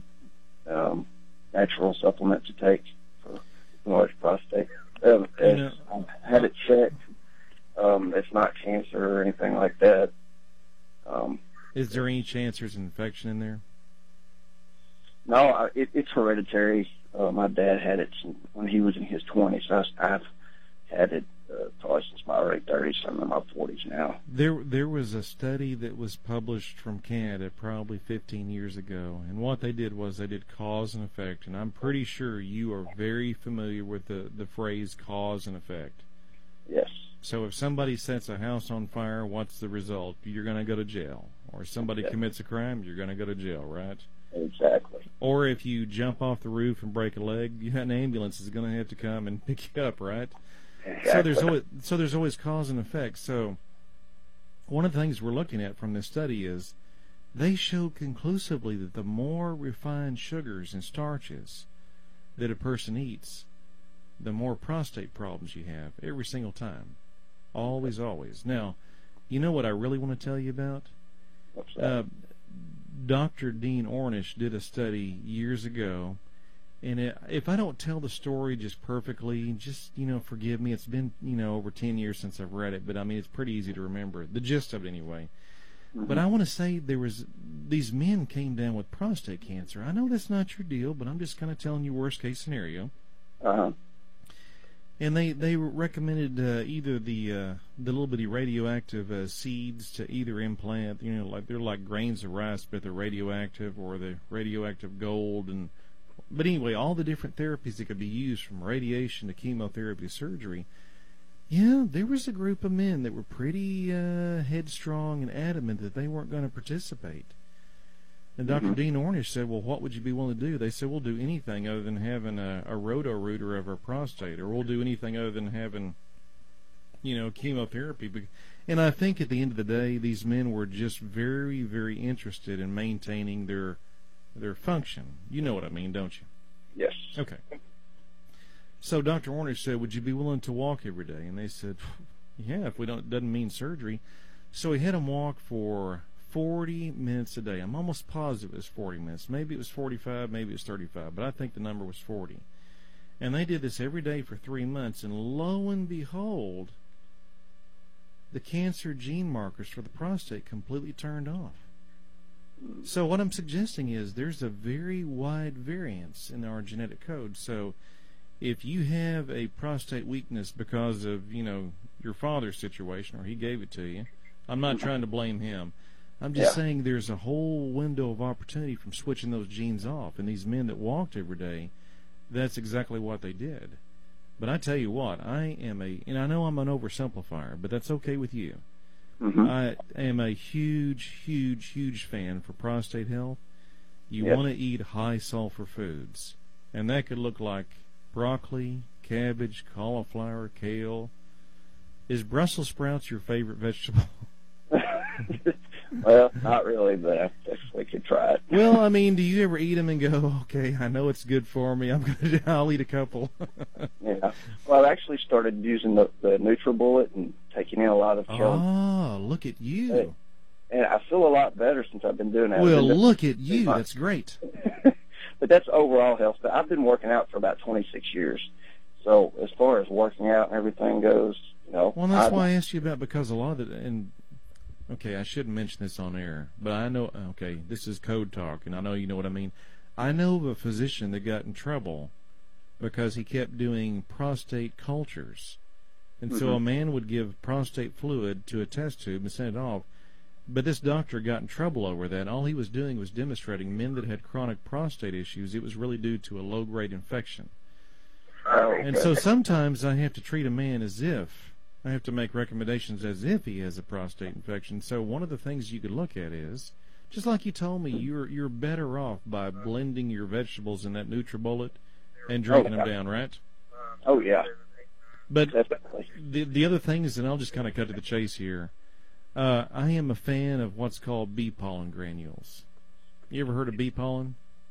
natural supplement to take for enlarged prostate? I've had it checked. It's not cancer or anything like that. Is there any chance there's an infection in there? No, it's hereditary. My dad had it when he was in his 20s. I've had it probably since my early 30s. I'm in my 40s now. There was a study that was published from Canada probably 15 years ago, and what they did was they did cause and effect, and I'm pretty sure you are very familiar with the phrase cause and effect. Yes. So if somebody sets a house on fire, what's the result? You're going to go to jail. Or if somebody commits a crime, you're going to go to jail, right? Exactly. Or if you jump off the roof and break a leg, an ambulance is going to have to come and pick you up, right? Exactly. So there's always cause and effect. So one of the things we're looking at from this study is they show conclusively that the more refined sugars and starches that a person eats, the more prostate problems you have every single time. Always, always. Now, you know what I really want to tell you about? What's that? Dr. Dean Ornish did a study years ago, and if I don't tell the story just perfectly, just, forgive me. It's been, over 10 years since I've read it, but, it's pretty easy to remember. The gist of it, anyway. Mm-hmm. But I want to say these men came down with prostate cancer. I know that's not your deal, but I'm just kind of telling you worst-case scenario. Uh-huh. And they recommended either the little bitty radioactive seeds to either implant, they're like grains of rice, but they're radioactive, or the radioactive gold, but anyway, all the different therapies that could be used, from radiation to chemotherapy to surgery. Yeah, there was a group of men that were pretty headstrong and adamant that they weren't going to participate. And Dr. Dean Ornish said, well, what would you be willing to do? They said, we'll do anything other than having a roto-rooter of our prostate, or we'll do anything other than having, chemotherapy. And I think at the end of the day, these men were just very, very interested in maintaining their function. You know what I mean, don't you? Yes. Okay. So Dr. Ornish said, would you be willing to walk every day? And they said, yeah, if it doesn't mean surgery. So he had them walk for 40 minutes a day. I'm almost positive it was 40 minutes. Maybe it was 45, maybe it was 35, but I think the number was 40. And they did this every day for 3 months, and lo and behold, the cancer gene markers for the prostate completely turned off. So what I'm suggesting is there's a very wide variance in our genetic code. So if you have a prostate weakness because of, your father's situation, or he gave it to you, I'm not trying to blame him. I'm just saying there's a whole window of opportunity from switching those genes off. And these men that walked every day, that's exactly what they did. But I tell you what, and I know I'm an oversimplifier, but that's okay with you. Mm-hmm. I am a huge, huge, huge fan for prostate health. You want to eat high sulfur foods. And that could look like broccoli, cabbage, cauliflower, kale. Is Brussels sprouts your favorite vegetable? Well, not really, but I definitely could try it. Well, I mean, do you ever eat them and go, okay, I know it's good for me, I'll eat a couple? Yeah. Well, I've actually started using the NutriBullet and taking in a lot of kale. Oh, look at you. And I feel a lot better since I've been doing that. Well, look at you. That's great. But that's overall health. But I've been working out for about 26 years. So as far as working out and everything goes, Well, that's why I asked you about, because a lot of it, and okay, I shouldn't mention this on air, but I know, okay, this is code talk, and I know you know what I mean. I know of a physician that got in trouble because he kept doing prostate cultures. And so a man would give prostate fluid to a test tube and send it off. But this doctor got in trouble over that. All he was doing was demonstrating men that had chronic prostate issues, it was really due to a low-grade infection. Okay. And so sometimes I have to treat a man as if, I have to make recommendations as if he has a prostate infection. So one of the things you could look at is, just like you told me, you're better off by blending your vegetables in that NutriBullet and drinking them down, right? Oh, yeah. But definitely. The other thing is, and I'll just kind of cut to the chase here, I am a fan of what's called bee pollen granules. You ever heard of bee pollen?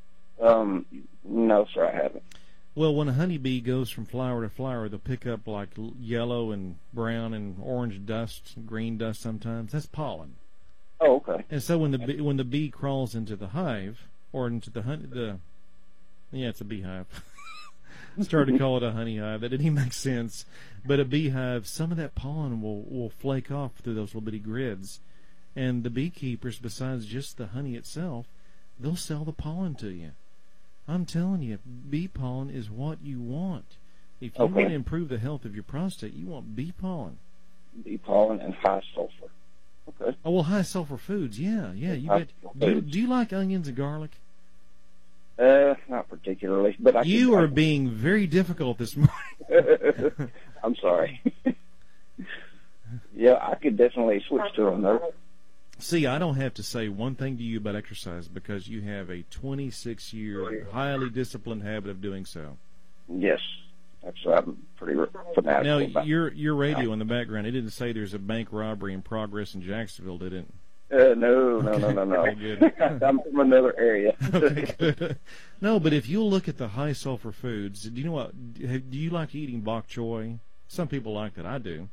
No, sir, I haven't. Well, when a honeybee goes from flower to flower, they'll pick up like yellow and brown and orange dust, green dust sometimes. That's pollen. Oh, okay. And so when the bee crawls into the hive, or into it's a beehive. Started to call it a honey hive. That didn't even make sense. But a beehive, some of that pollen will flake off through those little bitty grids. And the beekeepers, besides just the honey itself, they'll sell the pollen to you. I'm telling you, bee pollen is what you want. If you want to improve the health of your prostate, you want bee pollen. Bee pollen and high sulfur. Okay. Oh, well, high sulfur foods, yeah. You bet. Do you like onions and garlic? Not particularly, but You are being very difficult this morning. I'm sorry. Yeah, I could definitely switch to them, though. See, I don't have to say one thing to you about exercise because you have a 26-year, highly disciplined habit of doing so. Yes. That's I'm pretty fanatical about. Now, your radio in the background, it didn't say there's a bank robbery in progress in Jacksonville, did it? No. Okay, good. I'm from another area. Okay, good. No, but if you look at the high sulfur foods, do you know what? Do you like eating bok choy? Some people like that. I do.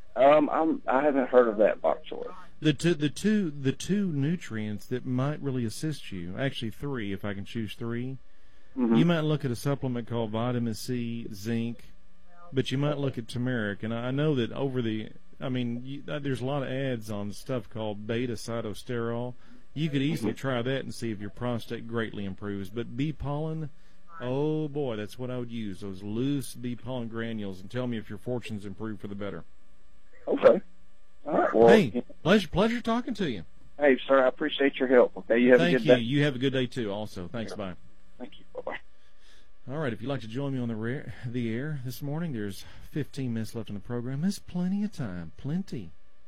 I haven't heard of that bok choy. The two nutrients that might really assist you, actually three, if I can choose three. Mm-hmm. You might look at a supplement called vitamin C, zinc, but you might look at turmeric. And I know that there's a lot of ads on stuff called beta-cytosterol. You could easily try that and see if your prostate greatly improves. But bee pollen, oh boy, that's what I would use, those loose bee pollen granules, and tell me if your fortunes improve for the better. Okay. All right. Well, hey, pleasure talking to you. Hey, sir, I appreciate your help. Okay, you have a good day. Thank you. You have a good day too. Also, thanks. Bye. Thank you. Bye-bye. All right, if you'd like to join me on the air this morning, there's 15 minutes left in the program. There's plenty of time. Plenty.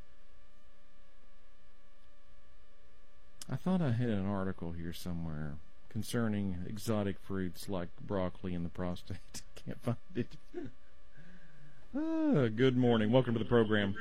I thought I had an article here somewhere concerning exotic fruits like broccoli and the prostate. I can't find it. Good morning. Welcome to the program.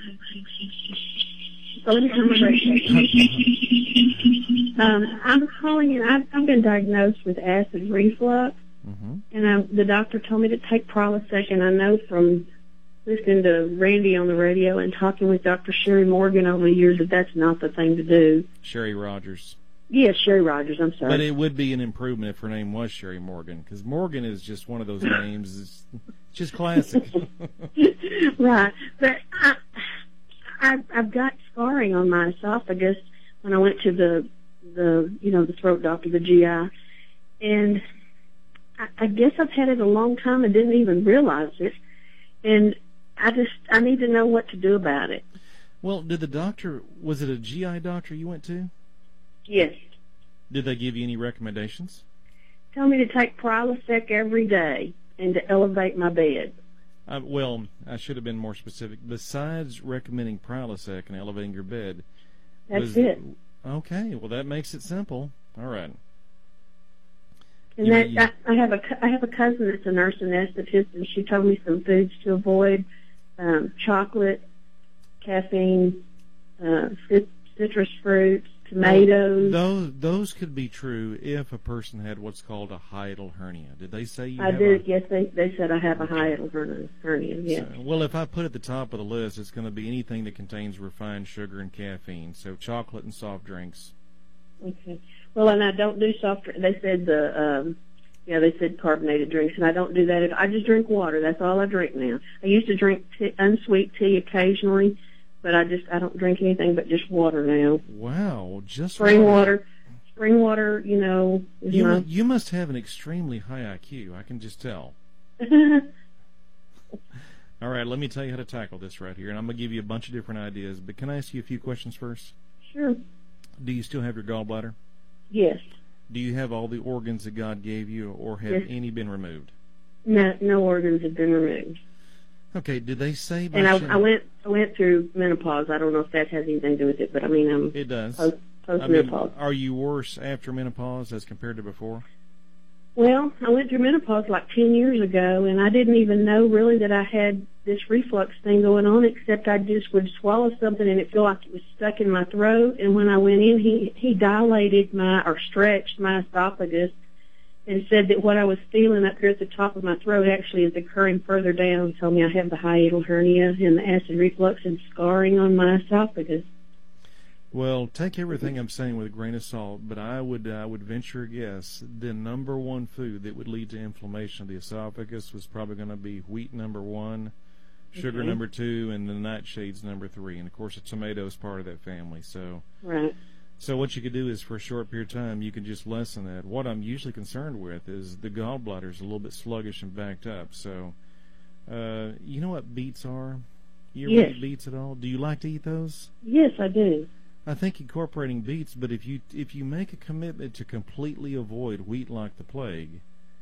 I'm calling and I've been diagnosed with acid reflux, and the doctor told me to take Prilosec, and I know from listening to Randy on the radio and talking with Dr. Sherry Morgan over the years that that's not the thing to do. Sherry Rogers. Yes, Sherry Rogers, I'm sorry. But it would be an improvement if her name was Sherry Morgan, because Morgan is just one of those names. It's just classic. Right. But I've got scarring on my esophagus when I went to the throat doctor, the GI. And I guess I've had it a long time and didn't even realize it. And I need to know what to do about it. Well, was it a GI doctor you went to? Yes. Did they give you any recommendations? Tell me to take Prilosec every day and to elevate my bed. Well, I should have been more specific. Besides recommending Prilosec and elevating your bed, that's it. Okay, well that makes it simple. All right. And I have a cousin that's a nurse anesthetist, and she told me some foods to avoid: chocolate, caffeine, citrus fruits, tomatoes. Those could be true if a person had what's called a hiatal hernia. Did they say you? I did. Yes, they said I have a hiatal hernia. Yes. So, well, if I put at the top of the list, it's going to be anything that contains refined sugar and caffeine. So chocolate and soft drinks. Okay. Well, and I don't do soft drinks. They said they said carbonated drinks, and I don't do that. I just drink water. That's all I drink now. I used to drink unsweet tea occasionally, but I don't drink anything but just water now. Wow, just spring water. Spring water, You must have an extremely high IQ. I can just tell. All right, let me tell you how to tackle this right here, and I'm going to give you a bunch of different ideas. But can I ask you a few questions first? Sure. Do you still have your gallbladder? Yes. Do you have all the organs that God gave you, or have any been removed? No organs have been removed. Okay. Did they say? And I went through menopause. I don't know if that has anything to do with it, but I mean, it does. Post-menopause. Are you worse after menopause as compared to before? Well, I went through menopause like 10 years ago, and I didn't even know really that I had this reflux thing going on, except I just would swallow something and it felt like it was stuck in my throat. And when I went in, he dilated stretched my esophagus and said that what I was feeling up here at the top of my throat actually is occurring further down. He told me I have the hiatal hernia and the acid reflux and scarring on my esophagus. Well, take everything I'm saying with a grain of salt, but I would venture a guess the number one food that would lead to inflammation of the esophagus was probably going to be wheat number 1, sugar number 2, and the nightshades number 3. And of course, a tomato is part of that family. So, right. So what you could do is, for a short period of time, you can just lessen that. What I'm usually concerned with is the gallbladder is a little bit sluggish and backed up. So, you know what beets are? You ever eat beets at all? Do you like to eat those? Yes, I do. I think incorporating beets, but if you make a commitment to completely avoid wheat like the plague,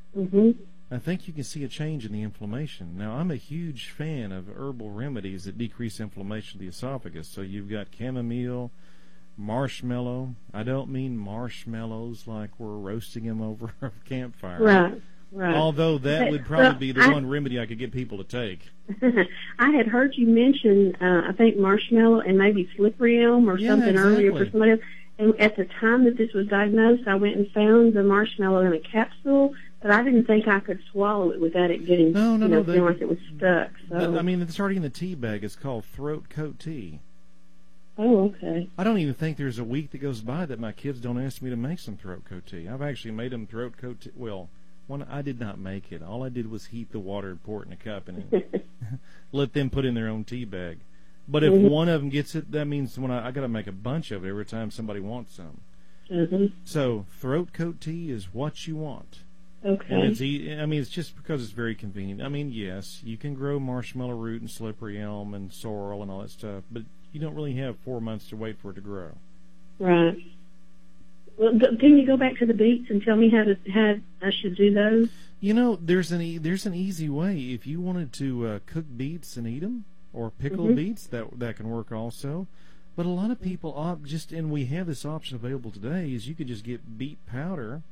I think you can see a change in the inflammation. Now, I'm a huge fan of herbal remedies that decrease inflammation of the esophagus. So you've got chamomile, marshmallow. I don't mean marshmallows like we're roasting them over a campfire. Right. Although that would probably be the one remedy I could get people to take. I had heard you mention, I think, marshmallow and maybe slippery elm or something earlier for somebody else. And at the time that this was diagnosed, I went and found the marshmallow in a capsule, but I didn't think I could swallow it without it getting, feeling like it was stuck. So. I mean, it's already in the tea bag. It's called throat coat tea. Oh, okay. I don't even think there's a week that goes by that my kids don't ask me to make some throat coat tea. I've actually made them throat coat tea. Well, I did not make it. All I did was heat the water and pour it in a cup and let them put in their own tea bag. But if one of them gets it, that means I got to make a bunch of it every time somebody wants some. So throat coat tea is what you want. Okay. And it's just because it's very convenient. I mean, yes, you can grow marshmallow root and slippery elm and sorrel and all that stuff, but you don't really have 4 months to wait for it to grow. Right. Well, can you go back to the beets and tell me how I should do those? There's an easy way. If you wanted to cook beets and eat them, or pickle beets, that can work also. But a lot of people opt and we have this option available today, is you could just get beet powder,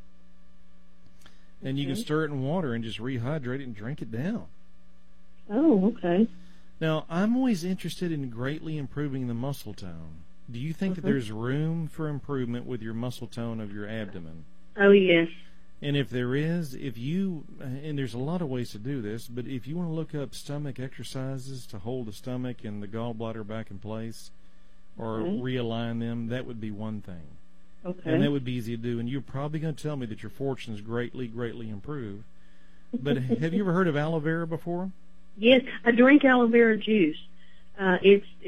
and you can stir it in water and just rehydrate it and drink it down. Oh, okay. Now, I'm always interested in greatly improving the muscle tone. Do you think that there's room for improvement with your muscle tone of your abdomen? Oh, yes. And if there is, and there's a lot of ways to do this, but if you want to look up stomach exercises to hold the stomach and the gallbladder back in place or realign them, that would be one thing. Okay. And that would be easy to do. And you're probably going to tell me that your fortunes greatly, greatly improve. But have you ever heard of aloe vera before? Yes, I drink aloe vera juice. I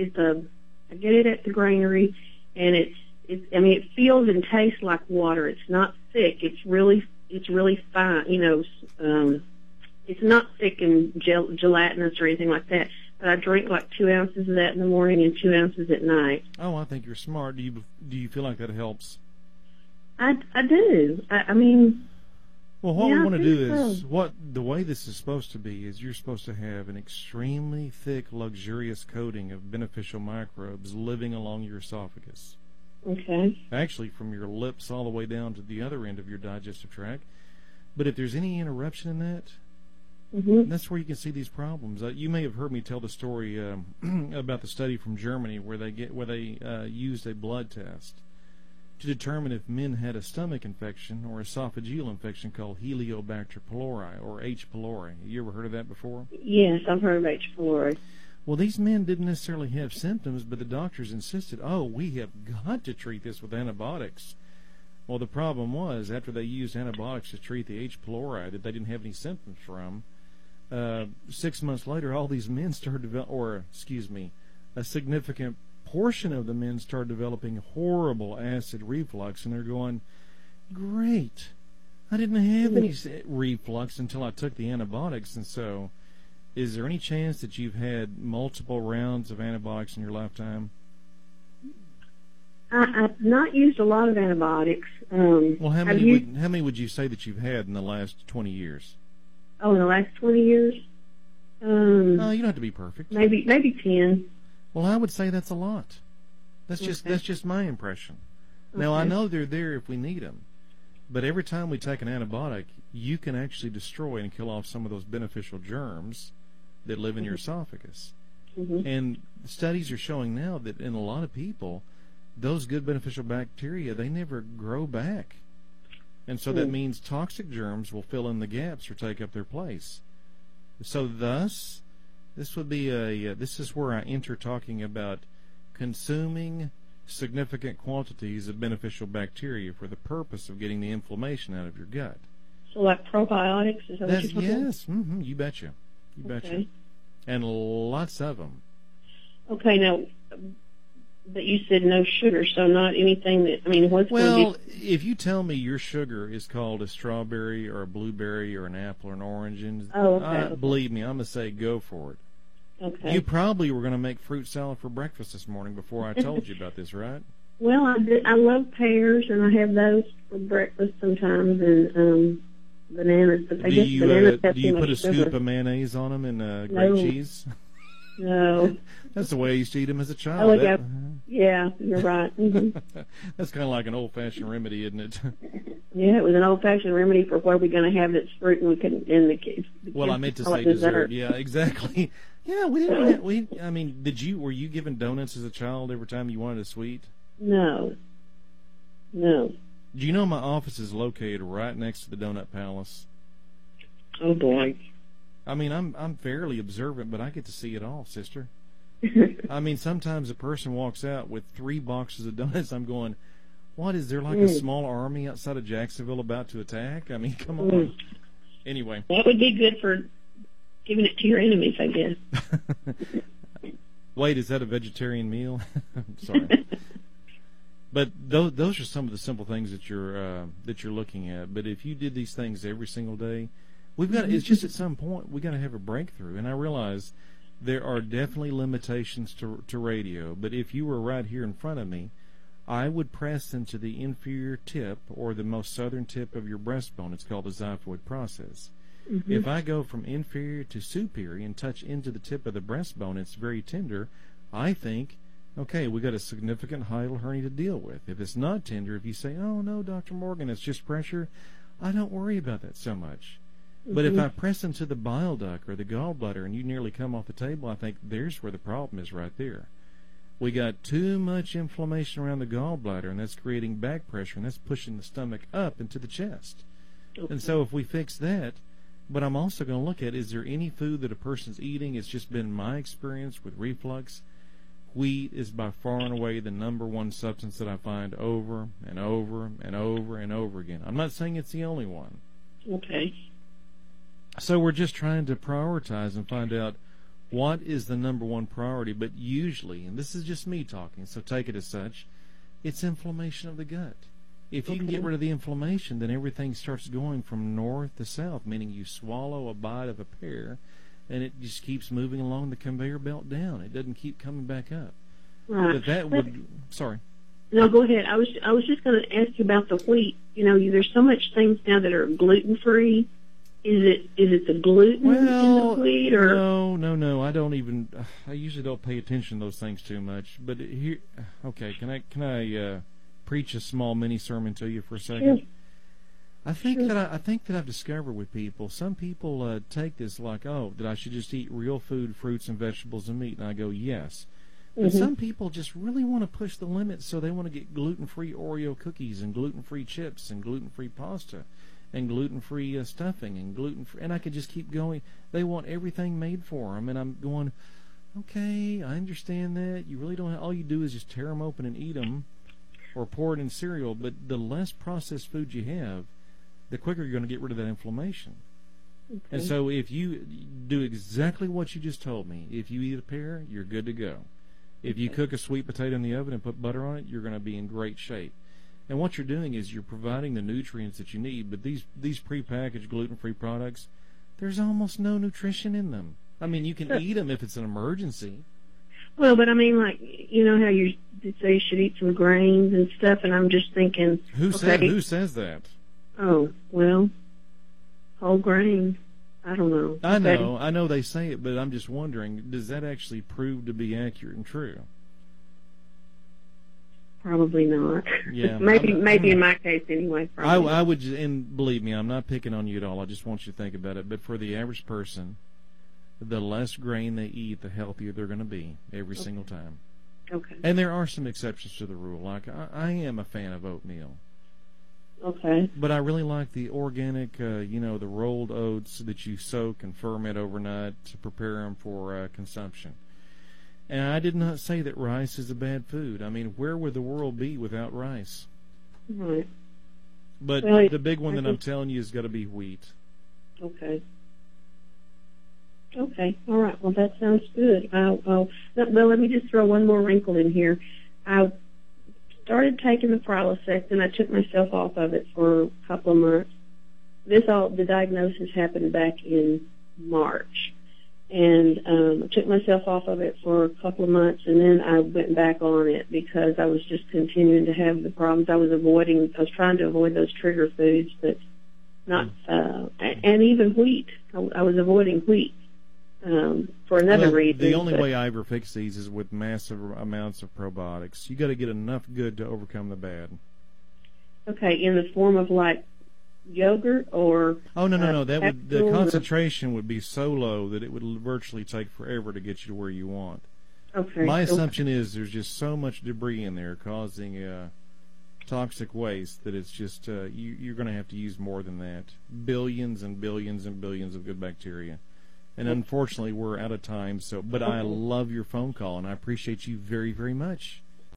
get it at the granary, and it feels and tastes like water. It's not thick. It's really fine. It's not thick and gelatinous or anything like that. But I drink like 2 ounces of that in the morning and 2 ounces at night. Oh, I think you're smart. Do you feel like that helps? I do. I mean. Well, what we want to do is, the way this is supposed to be is you're supposed to have an extremely thick, luxurious coating of beneficial microbes living along your esophagus. Okay. Actually, from your lips all the way down to the other end of your digestive tract. But if there's any interruption in that, that's where you can see these problems. You may have heard me tell the story about the study from Germany where they used a blood test to determine if men had a stomach infection or esophageal infection called Heliobacter pylori or H. pylori. You ever heard of that before? Yes, I've heard of H. pylori. Well, these men didn't necessarily have symptoms, but the doctors insisted, we have got to treat this with antibiotics. Well, the problem was, after they used antibiotics to treat the H. pylori that they didn't have any symptoms from, 6 months later, all these men started a significant portion of the men started developing horrible acid reflux, and they're going, great, I didn't have any reflux until I took the antibiotics. And so, is there any chance that you've had multiple rounds of antibiotics in your lifetime? I've not used a lot of antibiotics. Well, how many would you say that you've had in the last 20 years? Oh, in the last 20 years? You don't have to be perfect. Maybe 10. Well, I would say that's a lot. That's just my impression. Now, I know they're there if we need them, but every time we take an antibiotic, you can actually destroy and kill off some of those beneficial germs that live in your esophagus. And studies are showing now that in a lot of people, those good beneficial bacteria, they never grow back. And so that means toxic germs will fill in the gaps or take up their place. So thus, this is where I enter talking about consuming significant quantities of beneficial bacteria for the purpose of getting the inflammation out of your gut. So like probiotics? Is that what you're talking about? Yes, you betcha. You betcha. And lots of them. Okay, now, but you said no sugar, so not anything that, Well, if you tell me your sugar is called a strawberry or a blueberry or an apple or an orange, believe me, I'm going to say go for it. Okay. You probably were going to make fruit salad for breakfast this morning before I told you about this, right? Well, I love pears, and I have those for breakfast sometimes, and bananas. But do you put a scoop of mayonnaise on them and grape cheese? No. That's the way I used to eat them as a child. Yeah, you're right. That's kind of like an old-fashioned remedy, isn't it? Yeah, it was an old-fashioned remedy for what are we going to have that's fruit and we can in the kids. Well, I meant to say dessert. Yeah, exactly. Yeah, we didn't. Were you given donuts as a child every time you wanted a sweet? No. Do you know my office is located right next to the Donut Palace? Oh boy. I'm fairly observant, but I get to see it all, sister. Sometimes a person walks out with 3 boxes of donuts. I'm going, what, is there like a small army outside of Jacksonville about to attack? Come on. Anyway. That would be good for giving it to your enemies, I guess. Wait, is that a vegetarian meal? Sorry. But those are some of the simple things that you're looking at. But if you did these things every single day, it's just at some point we got to have a breakthrough. And I realize there are definitely limitations to radio. But if you were right here in front of me, I would press into the inferior tip or the most southern tip of your breastbone. It's called the xiphoid process. If I go from inferior to superior and touch into the tip of the breastbone, it's very tender. I think, okay, we got a significant hiatal hernia to deal with. If it's not tender, if you say, oh no, Dr. Morgan, it's just pressure, I don't worry about that so much. But if I press into the bile duct or the gallbladder and you nearly come off the table, I think there's where the problem is right there. We got too much inflammation around the gallbladder, and that's creating back pressure, and that's pushing the stomach up into the chest. Okay. And so if we fix that, but I'm also going to look at, is there any food that a person's eating? It's just been my experience with reflux. Wheat is by far and away the number one substance that I find over and over and over and over again. I'm not saying it's the only one. Okay. So we're just trying to prioritize and find out what is the number one priority. But usually, and this is just me talking, so take it as such, it's inflammation of the gut. If you can get rid of the inflammation, then everything starts going from north to south, meaning you swallow a bite of a pear, and it just keeps moving along the conveyor belt down. It doesn't keep coming back up. Right. But that would, sorry. No, go ahead. I was just going to ask you about the wheat. You know, there's so much things now that are gluten-free. Is it the gluten in the wheat, or no? I don't even. I usually don't pay attention to those things too much. But here, okay, can I preach a small mini sermon to you for a second? Sure. I think that I've discovered with people. Some people take this like, oh, that I should just eat real food, fruits and vegetables and meat, and I go, yes. But some people just really want to push the limits, so they want to get gluten-free Oreo cookies and gluten-free chips and gluten-free pasta and gluten-free stuffing and gluten-free, and I could just keep going. They want everything made for them, and I'm going, okay, I understand that. You really don't. All you do is just tear them open and eat them, or pour it in cereal. But the less processed food you have, the quicker you're going to get rid of that inflammation. Okay. And so if you do exactly what you just told me, if you eat a pear, you're good to go. If you cook a sweet potato in the oven and put butter on it, you're going to be in great shape. And what you're doing is you're providing the nutrients that you need. But these prepackaged gluten-free products, there's almost no nutrition in them. I mean, you can eat them if it's an emergency. Well, but I mean, like, you know how you say you should eat some grains and stuff, and I'm just thinking, who says that? Oh, well, whole grain. I don't know. I know they say it, but I'm just wondering, does that actually prove to be accurate and true? Probably not. Yeah, maybe in my case anyway. I would, and believe me, I'm not picking on you at all. I just want you to think about it. But for the average person, the less grain they eat, the healthier they're going to be every single time. Okay. And there are some exceptions to the rule. Like I am a fan of oatmeal. Okay. But I really like the organic, the rolled oats that you soak and ferment overnight to prepare them for consumption. And I did not say that rice is a bad food. I mean, where would the world be without rice? Right. But the big one that I'm telling you has got to be wheat. Okay. Okay. All right. Well, that sounds good. Well, let me just throw one more wrinkle in here. I started taking the Prilosec, and I took myself off of it for a couple of months. The diagnosis happened back in March. And I took myself off of it for a couple of months, and then I went back on it because I was just continuing to have the problems. I was trying to avoid those trigger foods, but not, and even wheat. I was avoiding wheat for another reason. The only way I ever fix these is with massive amounts of probiotics. You got to get enough good to overcome the bad. Okay, in the form of like yogurt or no, the concentration would be so low that it would virtually take forever to get you to where you want. Okay. My assumption is there's just so much debris in there causing toxic waste that it's just you're going to have to use more than that. Billions and billions and billions of good bacteria. And unfortunately, we're out of time. But I love your phone call, and I appreciate you very, very much.